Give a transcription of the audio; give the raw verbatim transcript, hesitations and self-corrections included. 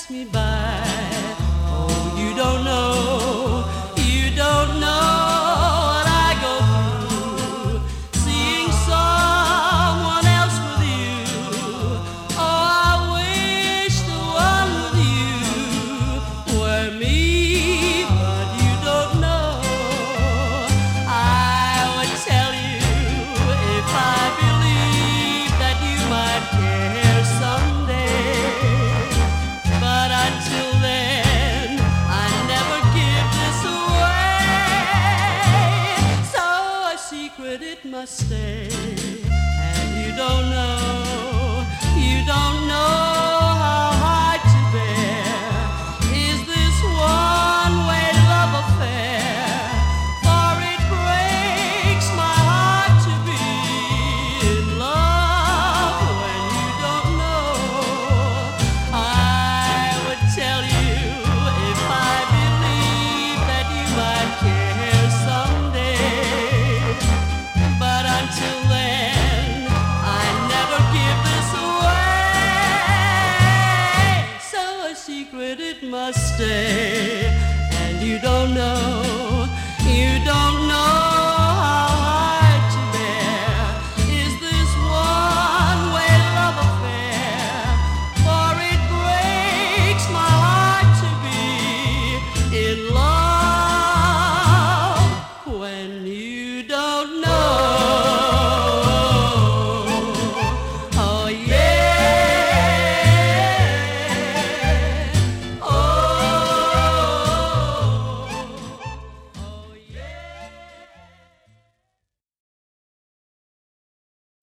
pass me by. Oh, you don't know, you don't know what I go through, seeing someone else with you. Oh, I wish the one with you were me, but you don't know. I would tell you if I believed that you might care someday. But until then, I never give this away. So a secret it must stay. And you don't know, you don't know how hard to bear is this one-way love affair. For it breaks my heart to be in love when you don't know. I would tell you if I believed that you might care someday. But until then, I never give this away. So a secret it must stay. And you don't know, you don't